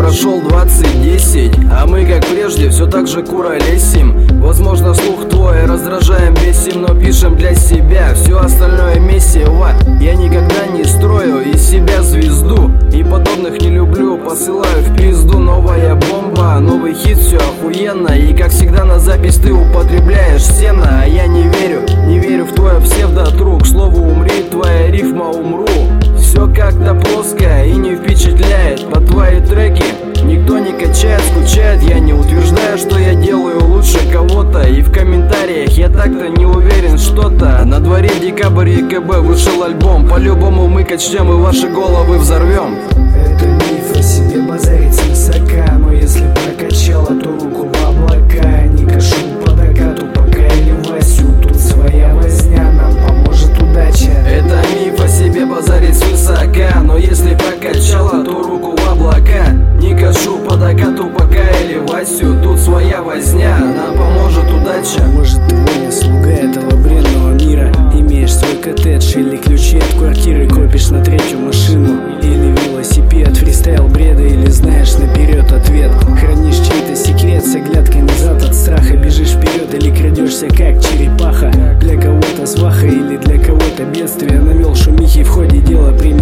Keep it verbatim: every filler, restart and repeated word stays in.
прошел двадцать десять, а мы как прежде все так же куролесим. Возможно, слух твой раздражаем, бесим, но пишем для себя. Все остальное месиво. Я никогда не строю из себя звезду, и подобных не люблю, посылаю в пизду. Новая бомба, новый хит, все охуенно. И как всегда на запись ты употребляешь сено. А я не верю, не верю в твое псевдотру. К слову, умри, твоя рифма, умру. Все как-то плоско и не впечатляет. Под твои треки никто не качает, скучает. Я не утверждаю, что я делаю лучше кого-то, и в комментариях я так-то не уверен что-то. На дворе декабрь, ЕКБ, вышел альбом. По-любому мы качнем и ваши головы взорвем. Это миф о себе базарить с высока, но если прокачала, то руку в облака. Не кашу по докату, пока или Васю, тут своя возня, нам поможет удача. Это миф о себе базарить с высока, но если прокачала, то руку в облака. Не кашу по докату, пока или Васю, тут своя возня, нам поможет удача. Может, ты не слуга этого бренного мира, имеешь свой коттедж или ключи от квартиры, копишь на третью машину или велосипед, фристайл бреда или знаешь наперед ответ. Хранишь чей-то секрет с оглядкой назад от страха, бежишь вперед или крадешься как черепаха. Для кого-то сваха или для кого-то бедствие, навел шумихи в ходе дела, пример